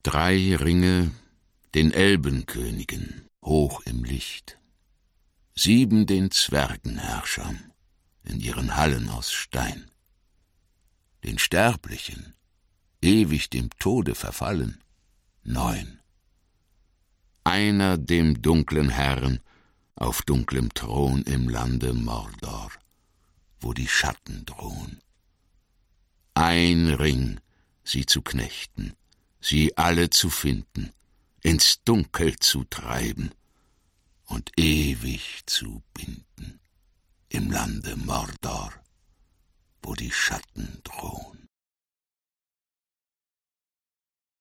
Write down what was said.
3 Ringe, den Elbenkönigen, hoch im Licht, 7 den Zwergenherrschern, in ihren Hallen aus Stein, den Sterblichen, ewig dem Tode verfallen, 9, einer dem dunklen Herrn, auf dunklem Thron im Lande Mordor, wo die Schatten drohen. Ein Ring, sie zu knechten, sie alle zu finden, ins Dunkel zu treiben und ewig zu binden, im Lande Mordor, wo die Schatten drohen.